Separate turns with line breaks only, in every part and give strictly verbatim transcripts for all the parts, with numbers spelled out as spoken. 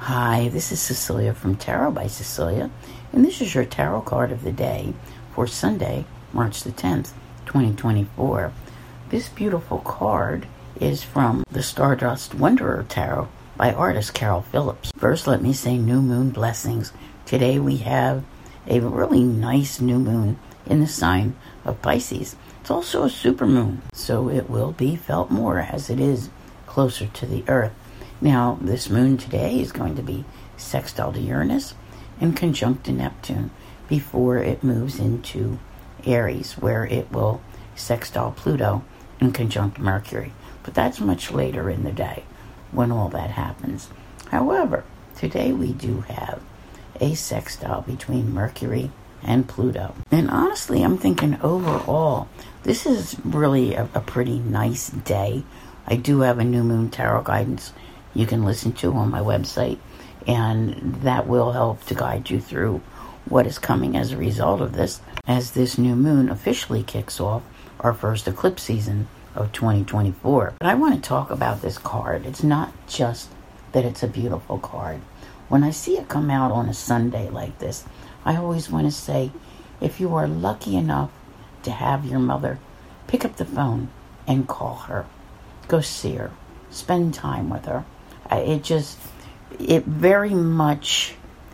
Hi, this is Cecilia from Tarot by Cecilia, and this is your tarot card of the day for Sunday, March the tenth, twenty twenty-four. This beautiful card is from the Stardust Wanderer Tarot by artist Carol Phillips. First, let me say new moon blessings. Today we have a really nice new moon in the sign of Pisces. It's also a supermoon, so it will be felt more as it is closer to the earth. Now, this moon today is going to be sextile to Uranus and conjunct to Neptune before it moves into Aries, where it will sextile Pluto and conjunct Mercury. But that's much later in the day when all that happens. However, today we do have a sextile between Mercury and Pluto. And honestly, I'm thinking overall, this is really a, a pretty nice day. I do have a new moon tarot guidance you can listen to on my website, and that will help to guide you through what is coming as a result of this, as this new moon officially kicks off our first eclipse season of twenty twenty-four. But I want to talk about this card. It's not just that it's a beautiful card. When I see it come out on a Sunday like this, I always want to say, if you are lucky enough to have your mother, pick up the phone and call her. Go see her. Spend time with her. It just, it very much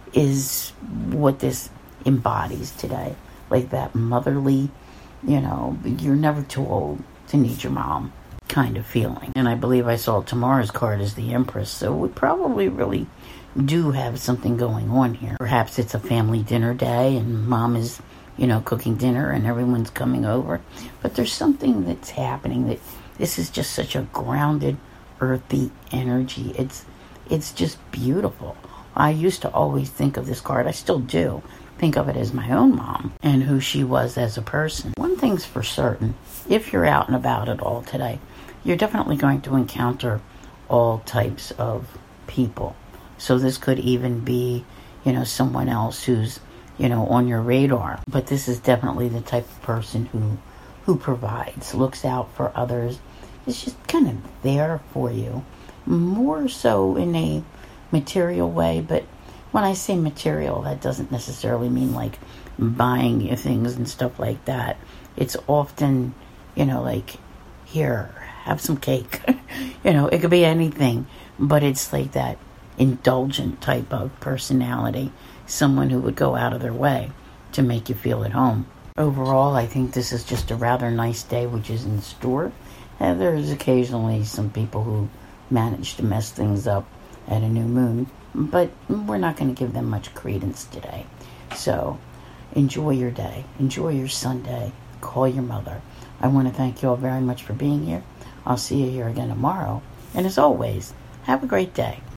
is what this embodies today. Like that motherly, you know, you're never too old to need your mom kind of feeling. And I believe I saw tomorrow's card as the Empress, so we probably really do have something going on here. Perhaps it's a family dinner day and mom is, you know, cooking dinner and everyone's coming over. But there's something that's happening that this is just such a grounded, earthy energy. It's it's just beautiful. I used to always think of this card, I still do, think of it as my own mom and who she was as a person. One thing's for certain, if you're out and about at all today, you're definitely going to encounter all types of people. So this could even be, you know, someone else who's, you know, on your radar. But this is definitely the type of person who who provides, looks out for others. It's just kind of there for you, more so in a material way. But when I say material, that doesn't necessarily mean like buying you things and stuff like that. It's often, you know, like, here, have some cake. You know, it could be anything, but it's like that indulgent type of personality, someone who would go out of their way to make you feel at home. Overall, I think this is just a rather nice day, which is in store. And there's occasionally some people who manage to mess things up at a new moon, but we're not going to give them much credence today. So enjoy your day. Enjoy your Sunday. Call your mother. I want to thank you all very much for being here. I'll see you here again tomorrow. And as always, have a great day.